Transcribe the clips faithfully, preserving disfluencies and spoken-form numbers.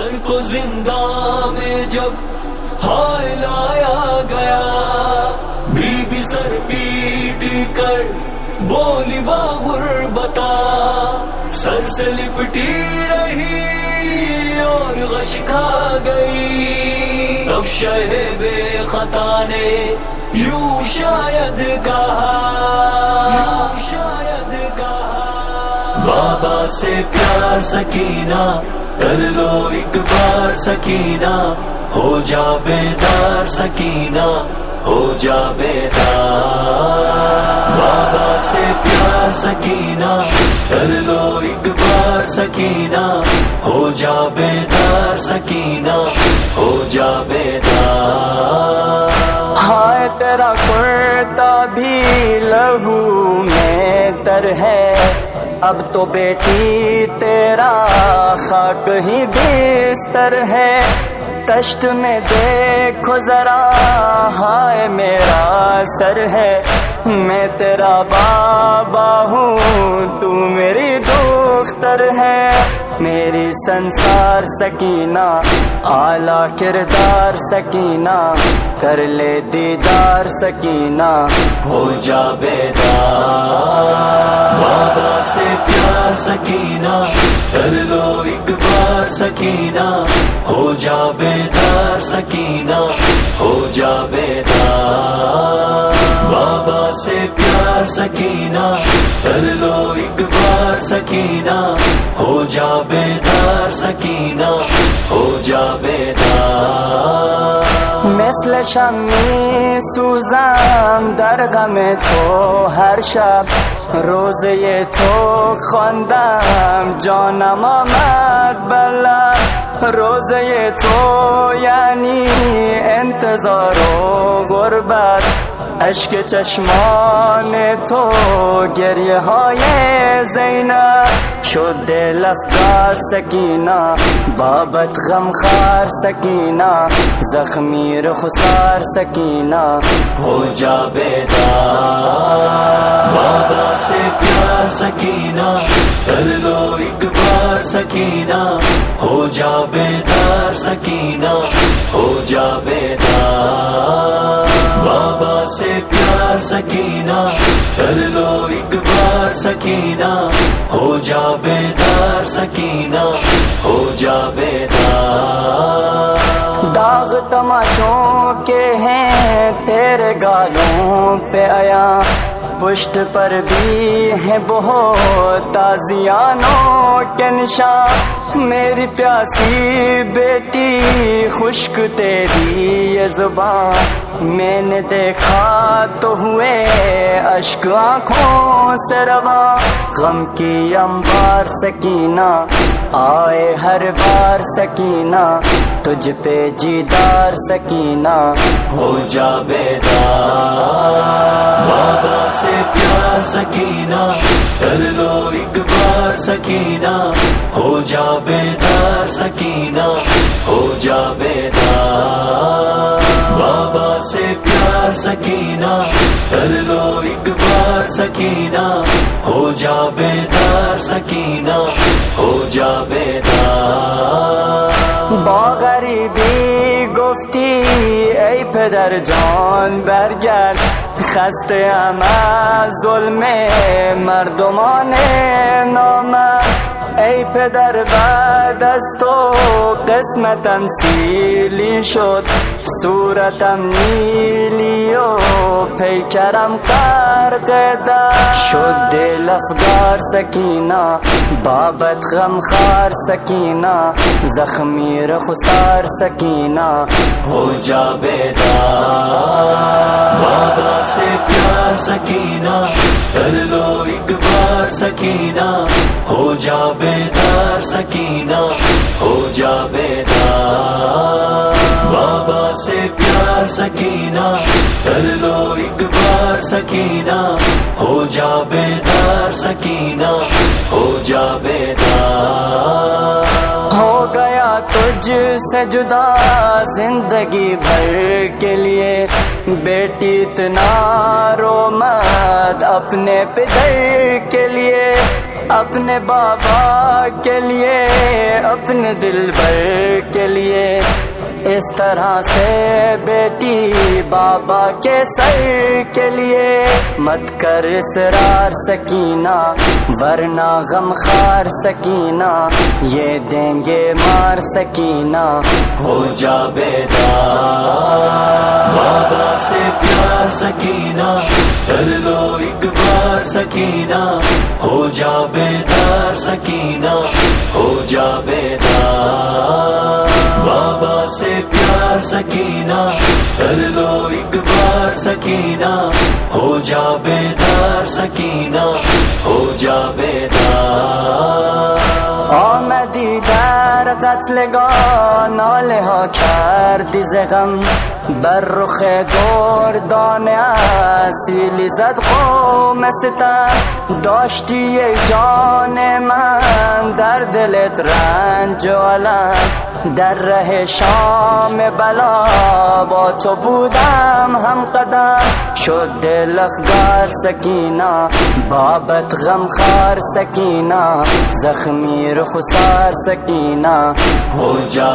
سر کو زندہ میں جب ہائے لایا گیا، بی بی سر پیٹ کر بولی واہ غربتا، سر سے لپٹی رہی اور غش کھا گئی، تب شہ بے خطا نے یوں شاید کہا، یوں شاید کہا، بابا سے پیار سکینہ کر لو ایک بار سکینہ، ہو جا بیدار سکینہ، ہو جا بیدار، بابا سے پیار سکینہ کر لو ایک بار سکینہ، ہو جا بیدار سکینہ، ہو جا بیدار۔ ہائے تیرا کرتا بھی لہو میں تر ہے، اب تو بیٹی تیرا خاک ہی بستر ہے، تشت میں دیکھو ذرا ہائے میرا سر ہے، میں تیرا بابا ہوں تو میری دختر ہے، میری سنسار سکینہ اعلیٰ کردار سکینہ، کر لے دیدار سکینہ، ہو جا بیدار، بابا سے پیار سکینہ کر لو ایک بار سکینہ، ہو جا بیدار سکینہ، ہو جا بیدار، بابا سے پیار سکینہ کر لو ایک بار سکینہ، ہو جا بیدار سکینہ، ہو جا بیدار۔ مثل شمی سوزم در غم تو ہر شب، روز یہ تو خواندم جانم آمد بلا، روز یہ تو یعنی انتظار و غربت، اشک چشمان تو گریه های زینب، شد دل افگار سکینہ بابت غمخوار سکینہ، زخمی رخسار سکینہ، ہو جا بیدار، بابا سے پیار سکینہ کر لو ایک بار سکینہ، ہو جا بیدار سکینہ، ہو جا بیدار، بابا سے پیار سکینہ کر لو ایک بار سکینہ، ہو جا بیدار سکینہ، ہو جا بیدار۔ داغ تماشوں کے ہیں تیرے گالوں پہ آیا، پشت پر بھی ہیں بہت تازیانوں کے نشان، میری پیاسی بیٹی خشک تیری یہ زبان، میں نے دیکھا تو ہوئے اشک آنکھوں سے رواں، غم کی انبار سکینہ آئے ہر بار سکینہ، تجھ پہ جیدار سکینہ، ہو جا بیدار، بابا سے پیار سکینہ کر لو ایک بار سکینہ، ہو جا بیدار سکینہ، ہو جا بیدار، بابا سے پیار سکینہ کر لو ایک بار سکینہ، ہو جا بیدار سکینہ، ہو جا بیدار۔ با غریبی گفتی ای پدر جان برگرد، خسته ام از ظلم مردمان نامرد، ای پدر بعد از تو قسمتم سیلی شد، صورتم نیلی و پیکرم غرق در شد، دل افگار سکینہ بابت غمخوار سکینہ، زخمی رخسار سکینہ، ہو جا بیدار، بابا سے پیار سکینہ کر لو ایک بار سکینہ، ہو جا بیدار سکینہ، ہو جا بیدار، بابا سے پیار سکینہ کر لو ایک بار سکینہ ہو جا بیدار سکینہ ہو جا بیدار ہو گیا تجھ سے جدا زندگی بھر کے لیے بیٹی اتنا رو مت اپنے پدر کے لیے اپنے بابا کے لیے اپنے دل بھر کے لیے اس طرح سے بیٹی بابا کے سر کے لیے مت کر اصرار سکینہ ورنہ غم خار سکینہ یہ دیں گے مار سکینہ ہو جا بیدار بابا سے پیار سکینہ کر لو ایک بار سکینہ ہو جا بیدار سکینہ ہو جا بیدار بابا سے پیار سکینہ کر لو ایک بار سکینہ ہو جا بیدار سکینہ ہو جا بیدار آ میں دیدار قتل گا ناله ها کردی ز غم بر رخ دردانه اصیلی زد قوم ستم داشتی ای جان من در دلت رنج و الم در ره شام بلا با تو بودم هم قدم شد دل افگار سکینہ بابت غم خار سکینہ زخمی رخسار سکینہ ہو جا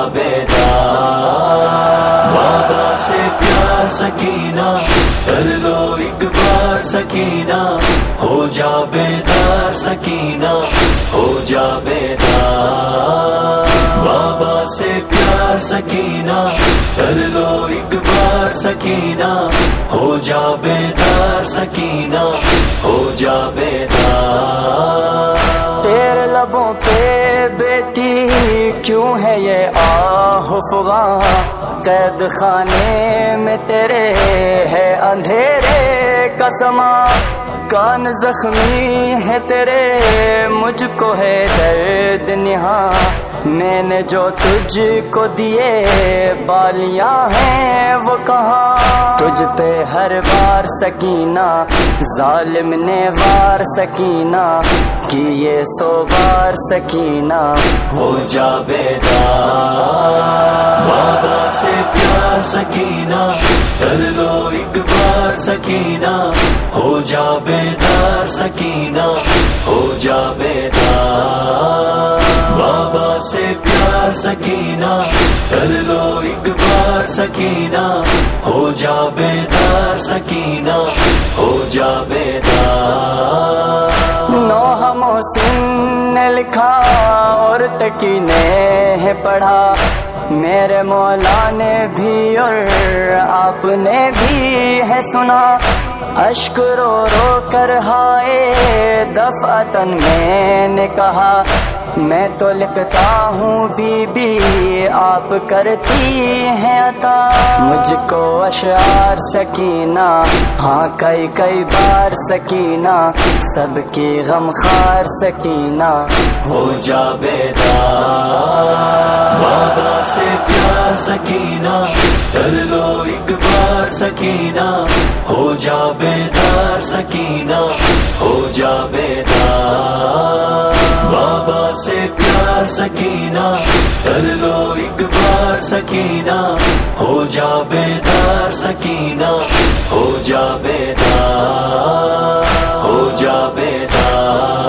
بیدار بابا سے پیار سکینہ کر لو ایک بار سکینہ ہو جا بیدار سکینہ ہو جا بیدار بابا سے پیار سکینہ کر لو ایک بار سکینہ ہو جا بیدار سکینہ ہو جا بیدار تیرے لبوں پہ بیٹی کیوں ہے یہ آہ فغاں قید خانے میں تیرے ہے اندھیرے کا سما کان زخمی ہے تیرے مجھ کو ہے درد نہاں میں نے جو تجھ کو دیے بالیاں ہیں وہ کہاں تجھ پہ ہر بار سکینہ ظالم نے وار سکینہ کیے سو بار سکینہ ہو جا بیدار بابا سے پیار سکینہ کر لو ایک بار سکینہ ہو جا بیدار سکینہ ہو جا بیدار بابا سے پیار سکینہ کر لو ایک بار سکینہ ہو جا بیدار سکینہ ہو جا بیدار نوح محسن نے لکھا اور تقی نے ہے پڑھا میرے مولا نے بھی اور آپ نے بھی ہے سنا اشک رو رو کر ہائے دفعتن میں نے کہا میں تو لکھتا ہوں بی بی آپ کرتی ہیں عطا مجھ کو اشعار سکینہ ہاں کئی کئی بار سکینہ سب کی غم خار سکینہ ہو جا بیدار بابا سے پیار سکینہ کر لو ایک بار سکینہ ہو جا بیدار سکینہ ہو جا بیدار بابا سے پیار سکینہ کر لو ایک بار سکینہ ہو جا بیدار سکینہ ہو جا بیدار ہو جا بیدار